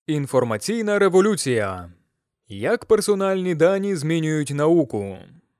Інформаційна революція. Як персональні дані змінюють науку?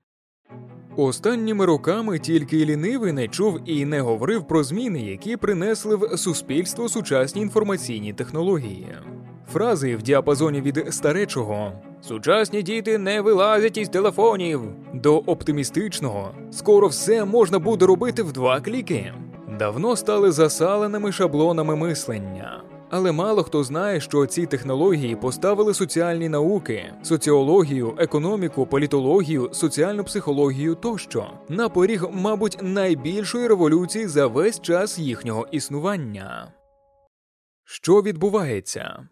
Останніми роками тільки лінивий не чув і не говорив про зміни, які принесли в суспільство сучасні інформаційні технології. Фрази в діапазоні від старечого «Сучасні діти не вилазять із телефонів» до оптимістичного «Скоро все можна буде робити в 2 кліки» давно стали засаленими шаблонами мислення. Але мало хто знає, що ці технології поставили соціальні науки, соціологію, економіку, політологію, соціальну психологію тощо на поріг, мабуть, найбільшої революції за весь час їхнього існування. Що відбувається?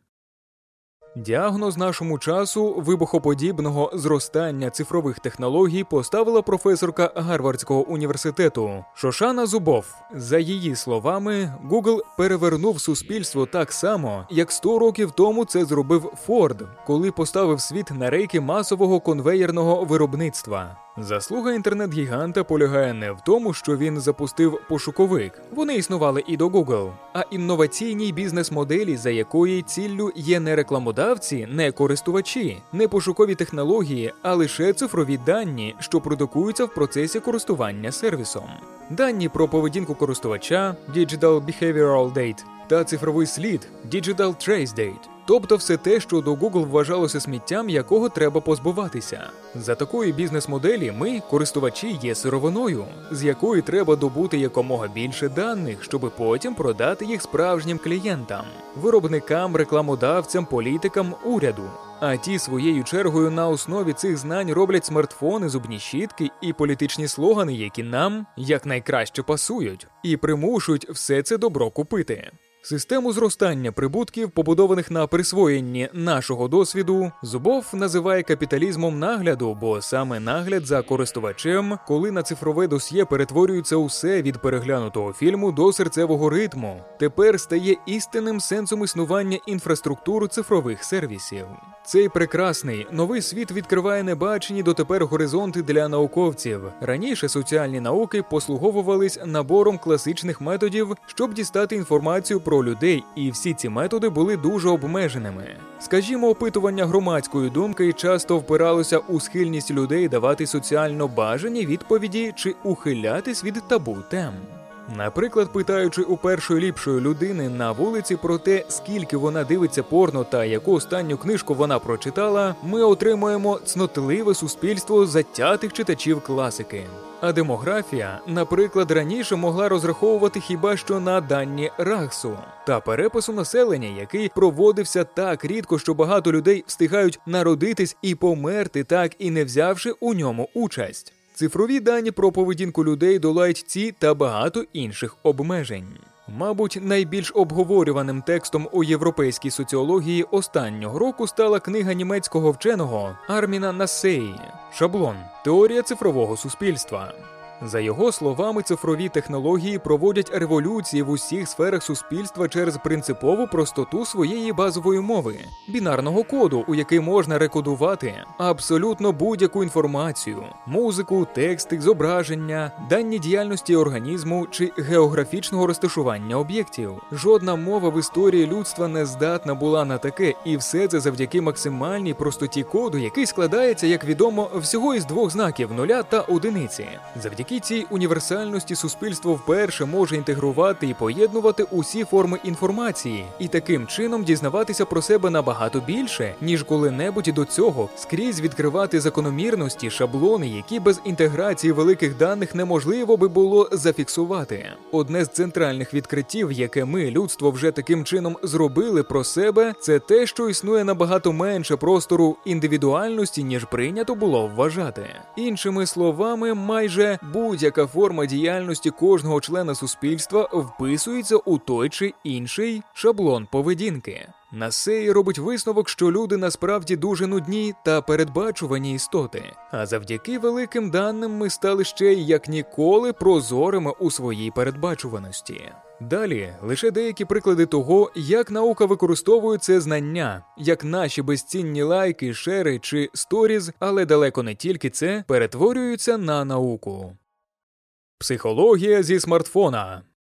Діагноз нашому часу вибухоподібного зростання цифрових технологій поставила професорка Гарвардського університету Шошана Зубов. За її словами, Google перевернув суспільство так само, як 100 років тому це зробив Форд, коли поставив світ на рейки масового конвеєрного виробництва. Заслуга інтернет-гіганта полягає не в тому, що він запустив пошуковик. Вони існували і до Google, а інноваційній бізнес-моделі, за якої ціллю є не рекламодавці, не користувачі, не пошукові технології, а лише цифрові дані, що продукуються в процесі користування сервісом. Дані про поведінку користувача Digital Behavioral Data та цифровий слід Digital Trace Data. Тобто все те, що до Google вважалося сміттям, якого треба позбуватися. За такої бізнес-моделі ми, користувачі, є сировиною, з якої треба добути якомога більше даних, щоб потім продати їх справжнім клієнтам, виробникам, рекламодавцям, політикам, уряду. А ті своєю чергою на основі цих знань роблять смартфони, зубні щітки і політичні слогани, які нам якнайкраще пасують, і примушують все це добро купити. Систему зростання прибутків, побудованих на присвоєнні нашого досвіду, Зубов називає капіталізмом нагляду, бо саме нагляд за користувачем, коли на цифрове досьє перетворюється усе від переглянутого фільму до серцевого ритму, тепер стає істинним сенсом існування інфраструктур цифрових сервісів. Цей прекрасний новий світ відкриває небачені дотепер горизонти для науковців. Раніше соціальні науки послуговувались набором класичних методів, щоб дістати інформацію про людей, і всі ці методи були дуже обмеженими. Скажімо, опитування громадської думки часто впиралося у схильність людей давати соціально бажані відповіді чи ухилятись від табу тем. Наприклад, питаючи у першої ліпшої людини на вулиці про те, скільки вона дивиться порно та яку останню книжку вона прочитала, ми отримуємо цнотливе суспільство затятих читачів класики. А демографія, наприклад, раніше могла розраховувати хіба що на дані РАГСу та перепису населення, який проводився так рідко, що багато людей встигають народитись і померти, так і не взявши у ньому участь. Цифрові дані про поведінку людей долають ці та багато інших обмежень. Мабуть, найбільш обговорюваним текстом у європейській соціології останнього року стала книга німецького вченого Арміна Нассеї «Шаблон. Теорія цифрового суспільства». За його словами, цифрові технології проводять революції в усіх сферах суспільства через принципову простоту своєї базової мови, бінарного коду, у який можна рекодувати абсолютно будь-яку інформацію, музику, тексти, зображення, дані діяльності організму чи географічного розташування об'єктів. Жодна мова в історії людства не здатна була на таке, і все це завдяки максимальній простоті коду, який складається, як відомо, всього із 2 знаків – 0 та 1. Завдяки цій універсальності суспільство вперше може інтегрувати і поєднувати усі форми інформації і таким чином дізнаватися про себе набагато більше, ніж коли-небудь до цього, скрізь відкривати закономірності, шаблони, які без інтеграції великих даних неможливо би було зафіксувати. Одне з центральних відкриттів, яке ми, людство, вже таким чином зробили про себе, це те, що існує набагато менше простору індивідуальності, ніж прийнято було вважати. Іншими словами, майже будь-яка форма діяльності кожного члена суспільства вписується у той чи інший шаблон поведінки. Нассей робить висновок, що люди насправді дуже нудні та передбачувані істоти, а завдяки великим даним ми стали ще як ніколи прозорими у своїй передбачуваності. Далі лише деякі приклади того, як наука використовує це знання, як наші безцінні лайки, шери чи сторіз, але далеко не тільки це, перетворюються на науку. Психологія зі смартфона.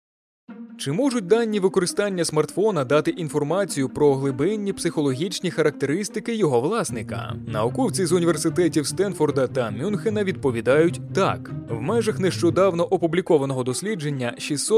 Чи можуть дані використання смартфона дати інформацію про глибинні психологічні характеристики його власника? Науковці з університетів Стенфорда та Мюнхена відповідають так. В межах нещодавно опублікованого дослідження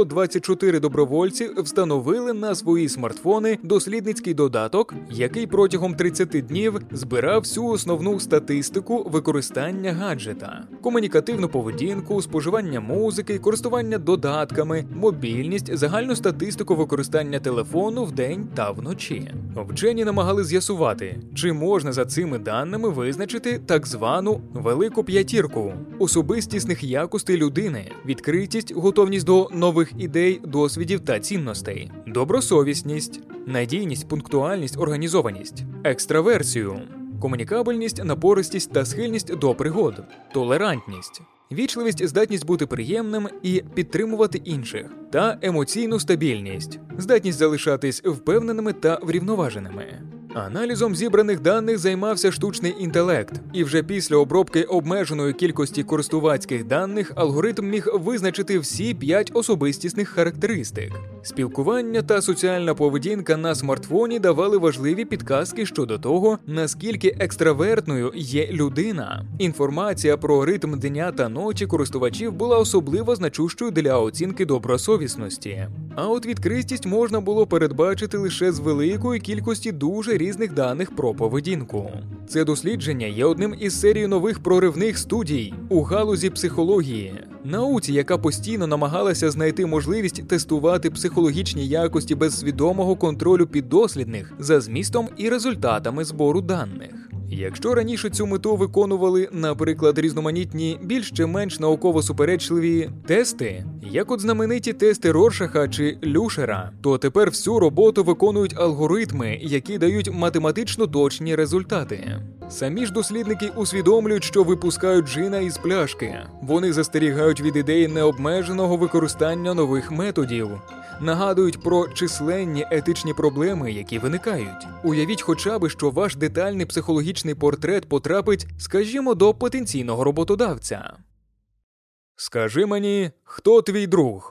624 добровольці встановили на свої смартфони дослідницький додаток, який протягом 30 днів збирав всю основну статистику використання гаджета. Комунікативну поведінку, споживання музики, користування додатками, мобільність, загальну статистику використання телефону вдень та вночі. Вчені намагали з'ясувати, чи можна за цими даними визначити так звану «велику п'ятірку» особистісних якостей людини, відкритість, готовність до нових ідей, досвідів та цінностей, добросовісність, надійність, пунктуальність, організованість, екстраверсію, комунікабельність, напористість та схильність до пригод, толерантність, вічливість, здатність бути приємним і підтримувати інших, та емоційну стабільність, здатність залишатись впевненими та врівноваженими. Аналізом зібраних даних займався штучний інтелект, і вже після обробки обмеженої кількості користувацьких даних алгоритм міг визначити всі 5 особистісних характеристик. Спілкування та соціальна поведінка на смартфоні давали важливі підказки щодо того, наскільки екстравертною є людина. Інформація про ритм дня та ночі користувачів була особливо значущою для оцінки добросовісності. А от відкритість можна було передбачити лише з великої кількості дуже різних даних про поведінку. Це дослідження є одним із серії нових проривних студій у галузі психології. Науці, яка постійно намагалася знайти можливість тестувати психологічні якості без свідомого контролю піддослідних за змістом і результатами збору даних. Якщо раніше цю мету виконували, наприклад, різноманітні, більш чи менш науково суперечливі тести, як от знамениті тести Роршаха чи Люшера, то тепер всю роботу виконують алгоритми, які дають математично точні результати. Самі ж дослідники усвідомлюють, що випускають джина із пляшки. Вони застерігають від ідеї необмеженого використання нових методів. Нагадують про численні етичні проблеми, які виникають. Уявіть хоча б, що ваш детальний психологічний портрет потрапить, скажімо, до потенційного роботодавця. Скажи мені, хто твій друг?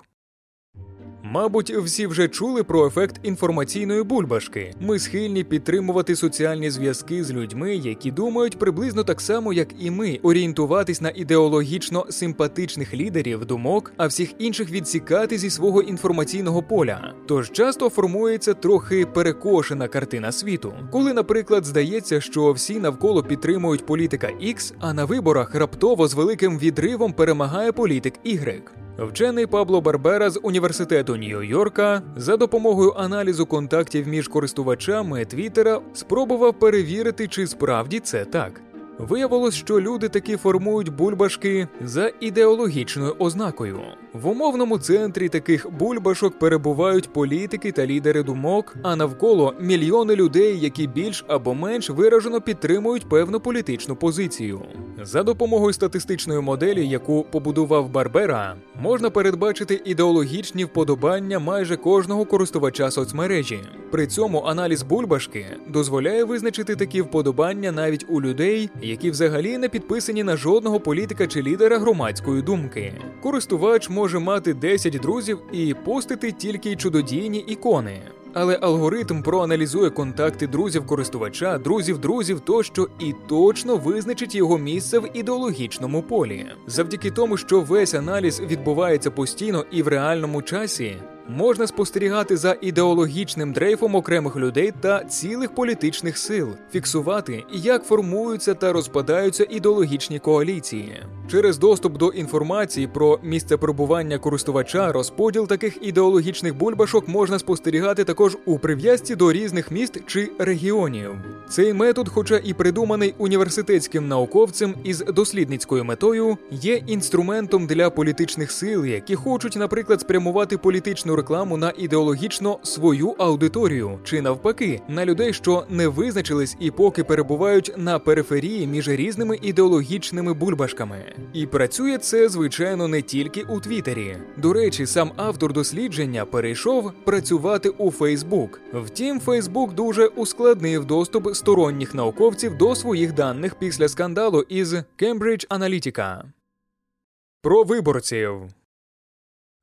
Мабуть, всі вже чули про ефект інформаційної бульбашки. Ми схильні підтримувати соціальні зв'язки з людьми, які думають приблизно так само, як і ми, орієнтуватись на ідеологічно симпатичних лідерів думок, а всіх інших відсікати зі свого інформаційного поля. Тож часто формується трохи перекошена картина світу. Коли, наприклад, здається, що всі навколо підтримують політика X, а на виборах раптово з великим відривом перемагає політик Y. Вчений Пабло Барбера з університету Нью-Йорка за допомогою аналізу контактів між користувачами Твіттера спробував перевірити, чи справді це так. Виявилось, що люди таки формують бульбашки за ідеологічною ознакою. В умовному центрі таких бульбашок перебувають політики та лідери думок, а навколо мільйони людей, які більш або менш виражено підтримують певну політичну позицію. За допомогою статистичної моделі, яку побудував Барбера, можна передбачити ідеологічні вподобання майже кожного користувача соцмережі. При цьому аналіз бульбашки дозволяє визначити такі вподобання навіть у людей, які взагалі не підписані на жодного політика чи лідера громадської думки. Користувач може мати 10 друзів і постити тільки чудодійні ікони. Але алгоритм проаналізує контакти друзів-користувача, друзів тощо і точно визначить його місце в ідеологічному полі. Завдяки тому, що весь аналіз відбувається постійно і в реальному часі, можна спостерігати за ідеологічним дрейфом окремих людей та цілих політичних сил, фіксувати, як формуються та розпадаються ідеологічні коаліції. Через доступ до інформації про місце перебування користувача розподіл таких ідеологічних бульбашок можна спостерігати також у прив'язці до різних міст чи регіонів. Цей метод, хоча і придуманий університетським науковцем із дослідницькою метою, є інструментом для політичних сил, які хочуть, наприклад, спрямувати політичну рекламу на ідеологічно свою аудиторію, чи навпаки, на людей, що не визначились і поки перебувають на периферії між різними ідеологічними бульбашками. І працює це, звичайно, не тільки у Твіттері. До речі, сам автор дослідження перейшов працювати у Фейсбук. Втім, Фейсбук дуже ускладнив доступ сторонніх науковців до своїх даних після скандалу із Cambridge Analytica. Про виборців.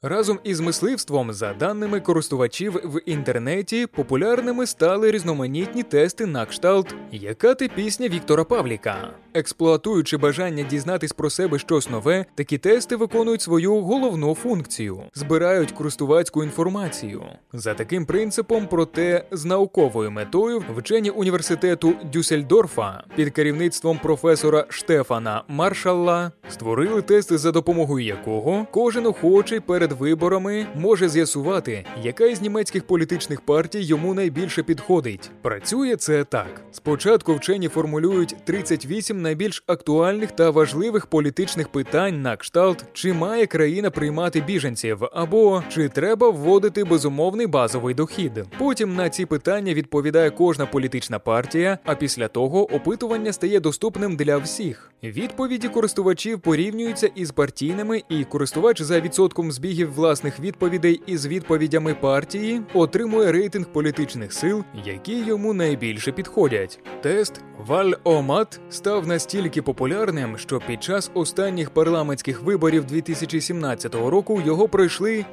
Разом із мисливством за даними користувачів в інтернеті популярними стали різноманітні тести на кшталт «Яка ти пісня Віктора Павліка?». Експлуатуючи бажання дізнатись про себе щось нове, такі тести виконують свою головну функцію – збирають користувацьку інформацію. За таким принципом, проте з науковою метою, вчені університету Дюссельдорфа під керівництвом професора Штефана Маршалла створили тест, за допомогою якого кожен охочий перед виборами може з'ясувати, яка із німецьких політичних партій йому найбільше підходить. Працює це так. Спочатку вчені формулюють 38 найбільш актуальних та важливих політичних питань на кшталт, чи має країна приймати біженців, або чи треба вводити безумовний базовий дохід. Потім на ці питання відповідає кожна політична партія, а після того опитування стає доступним для всіх. Відповіді користувачів порівнюються із партійними, і користувач за відсотком збігів власних відповідей із відповідями партії отримує рейтинг політичних сил, які йому найбільше підходять. Тест Валь-О-Мат став настільки популярним, що під час останніх парламентських виборів 2017 року його пройшли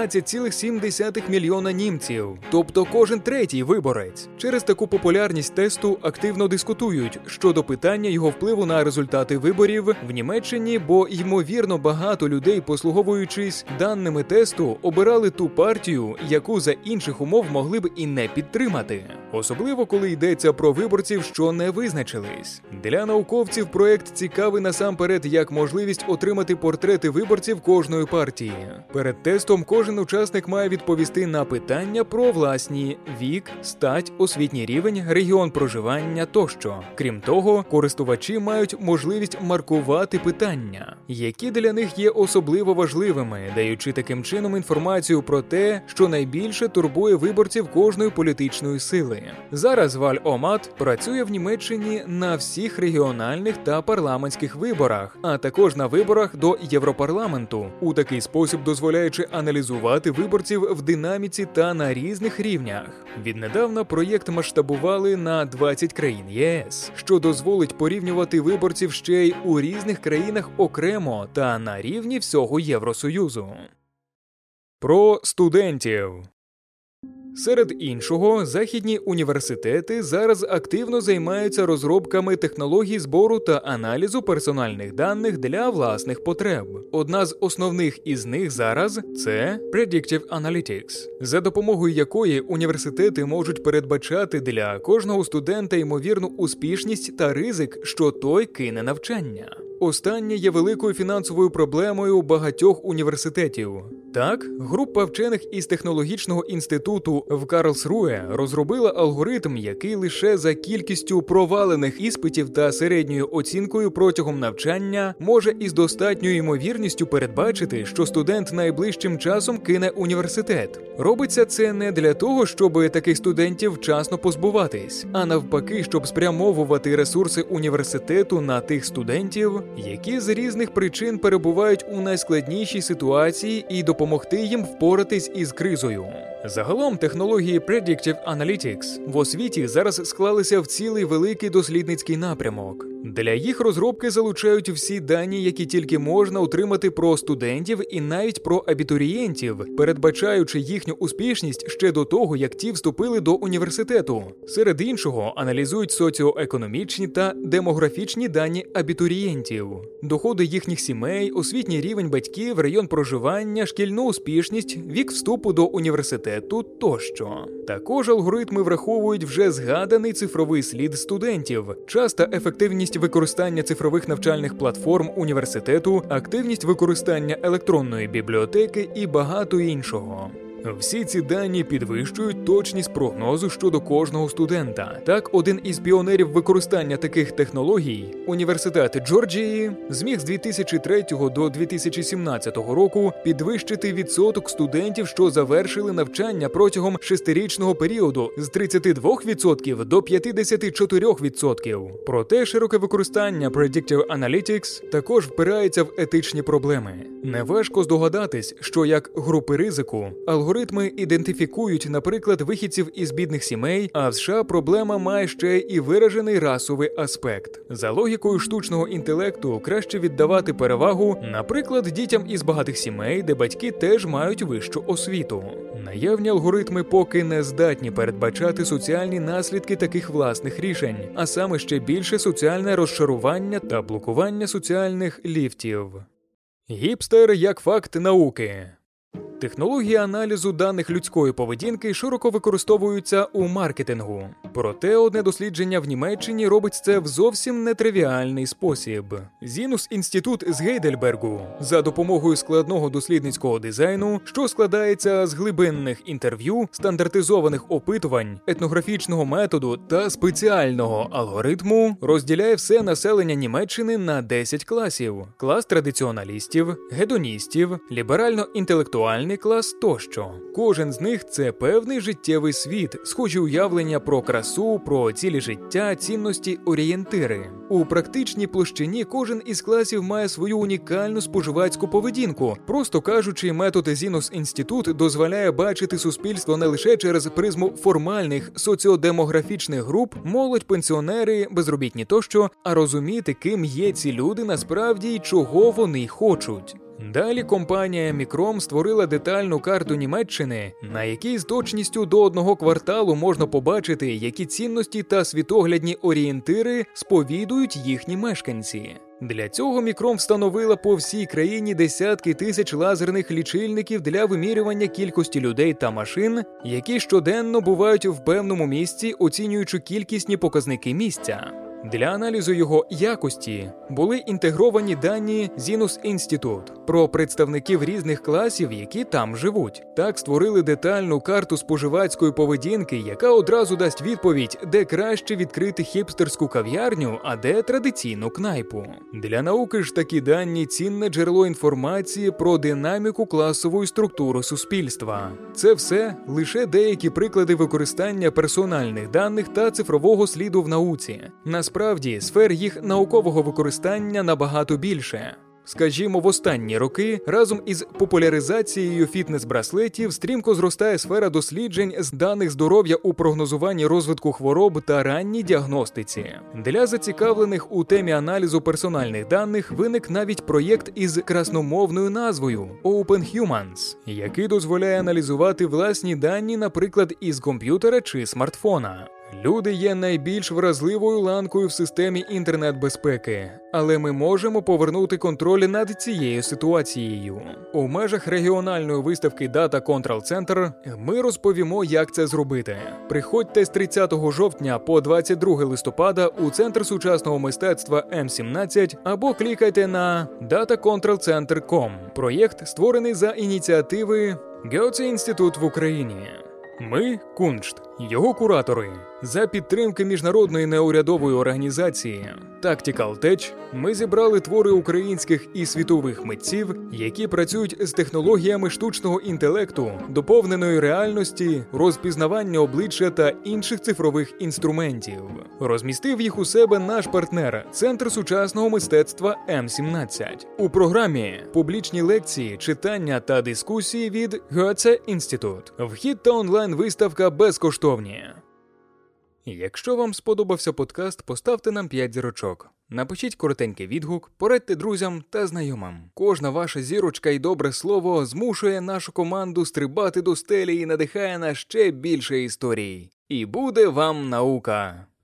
15,7 мільйона німців, тобто кожен третій виборець. Через таку популярність тесту активно дискутують щодо питання його впливу на результати виборів в Німеччині, бо, ймовірно, багато людей, послуговуючись даними тесту, обирали ту партію, яку за інших умов могли б і не підтримати. Особливо, коли йдеться про виборців, що не визначились. Для науковців проект цікавий насамперед як можливість отримати портрети виборців кожної партії. Перед тестом кожен учасник має відповісти на питання про власні вік, стать, освітній рівень, регіон проживання тощо. Крім того, користувачі мають можливість маркувати питання, які для них є особливо важливими, даючи таким чином інформацію про те, що найбільше турбує виборців кожної політичної сили. Зараз Валь-О-Мат працює в Німеччині на всіх регіональних та парламентських виборах, а також на виборах до Європарламенту, у такий спосіб дозволяючи аналізувати виборців в динаміці та на різних рівнях. Віднедавна проєкт масштабували на 20 країн ЄС, що дозволить порівнювати виборців ще й у різних країнах окремо та на рівні всього Євросоюзу. Про студентів. Серед іншого, західні університети зараз активно займаються розробками технологій збору та аналізу персональних даних для власних потреб. Одна з основних із них зараз – це Predictive Analytics, за допомогою якої університети можуть передбачати для кожного студента ймовірну успішність та ризик, що той кине навчання. Останнє є великою фінансовою проблемою багатьох університетів. Так, група вчених із технологічного інституту в Карлсруе розробила алгоритм, який лише за кількістю провалених іспитів та середньою оцінкою протягом навчання може із достатньою ймовірністю передбачити, що студент найближчим часом кине університет. Робиться це не для того, щоб таких студентів вчасно позбуватись, а навпаки, щоб спрямовувати ресурси університету на тих студентів, які з різних причин перебувають у найскладнішій ситуації, і допомогти їм впоратись із кризою. Загалом технології Predictive Analytics в освіті зараз склалися в цілий великий дослідницький напрямок. Для їх розробки залучають всі дані, які тільки можна отримати про студентів і навіть про абітурієнтів, передбачаючи їхню успішність ще до того, як ті вступили до університету. Серед іншого, аналізують соціоекономічні та демографічні дані абітурієнтів, доходи їхніх сімей, освітній рівень батьків, район проживання, шкільну успішність, вік вступу до університету тощо. Також алгоритми враховують вже згаданий цифровий слід студентів, час та ефективність використання цифрових навчальних платформ університету, активність використання електронної бібліотеки і багато іншого. Всі ці дані підвищують точність прогнозу щодо кожного студента. Так, один із піонерів використання таких технологій, Університет Джорджії, зміг з 2003 до 2017 року підвищити відсоток студентів, що завершили навчання протягом 6-річного періоду з 32% до 54%. Проте широке використання Predictive Analytics також впирається в етичні проблеми. Неважко здогадатись, що як групи ризику алгоритми алгоритми ідентифікують, наприклад, вихідців із бідних сімей, а в США проблема має ще і виражений расовий аспект. За логікою штучного інтелекту краще віддавати перевагу, наприклад, дітям із багатих сімей, де батьки теж мають вищу освіту. Наявні алгоритми поки не здатні передбачати соціальні наслідки таких власних рішень, а саме ще більше соціальне розшарування та блокування соціальних ліфтів. Гіпстер як факт науки. Технології аналізу даних людської поведінки широко використовуються у маркетингу. Проте одне дослідження в Німеччині робить це в зовсім нетривіальний спосіб. Зінус-інститут з Гейдельбергу за допомогою складного дослідницького дизайну, що складається з глибинних інтерв'ю, стандартизованих опитувань, етнографічного методу та спеціального алгоритму, розділяє все населення Німеччини на 10 класів. Клас традиціоналістів, гедоністів, ліберально-інтелектуальний клас тощо. Кожен з них – це певний життєвий світ, схожі уявлення про красу, про цілі життя, цінності, орієнтири. У практичній площині кожен із класів має свою унікальну споживацьку поведінку. Просто кажучи, метод Зінус-інститут дозволяє бачити суспільство не лише через призму формальних соціодемографічних груп, молодь, пенсіонери, безробітні тощо, а розуміти, ким є ці люди насправді і чого вони хочуть. Далі компанія Microm створила детальну карту Німеччини, на якій з точністю до одного кварталу можна побачити, які цінності та світоглядні орієнтири сповідують їхні мешканці. Для цього Microm встановила по всій країні десятки тисяч лазерних лічильників для вимірювання кількості людей та машин, які щоденно бувають в певному місці, оцінюючи кількісні показники місця. Для аналізу його якості були інтегровані дані Зінус-інститут про представників різних класів, які там живуть. Так створили детальну карту споживацької поведінки, яка одразу дасть відповідь, де краще відкрити хіпстерську кав'ярню, а де традиційну кнайпу. Для науки ж такі дані – цінне джерело інформації про динаміку класової структури суспільства. Це все лише деякі приклади використання персональних даних та цифрового сліду в науці. Насправді, сфер їх наукового використання набагато більше. Скажімо, в останні роки разом із популяризацією фітнес-браслетів стрімко зростає сфера досліджень з даних здоров'я у прогнозуванні розвитку хвороб та ранній діагностиці. Для зацікавлених у темі аналізу персональних даних виник навіть проєкт із красномовною назвою Open Humans, який дозволяє аналізувати власні дані, наприклад, із комп'ютера чи смартфона. Люди є найбільш вразливою ланкою в системі інтернет-безпеки, але ми можемо повернути контроль над цією ситуацією. У межах регіональної виставки Data Control Center ми розповімо, як це зробити. Приходьте з 30 жовтня по 22 листопада у Центр сучасного мистецтва М17 або клікайте на datacontrolcenter.com. Проєкт створений за ініціативи Гьоте-інститут в Україні. Ми – Куншт, його куратори. За підтримки міжнародної неурядової організації Tactical Tech ми зібрали твори українських і світових митців, які працюють з технологіями штучного інтелекту, доповненої реальності, розпізнавання обличчя та інших цифрових інструментів. Розмістив їх у себе наш партнер – Центр сучасного мистецтва М17. У програмі публічні лекції, читання та дискусії від Гьоте-інститут. Вхід та онлайн-виставка безкоштовні. Якщо вам сподобався подкаст, поставте нам 5 зірочок. Напишіть коротенький відгук, порадьте друзям та знайомим. Кожна ваша зірочка і добре слово змушує нашу команду стрибати до стелі і надихає на ще більше історій. І буде вам наука!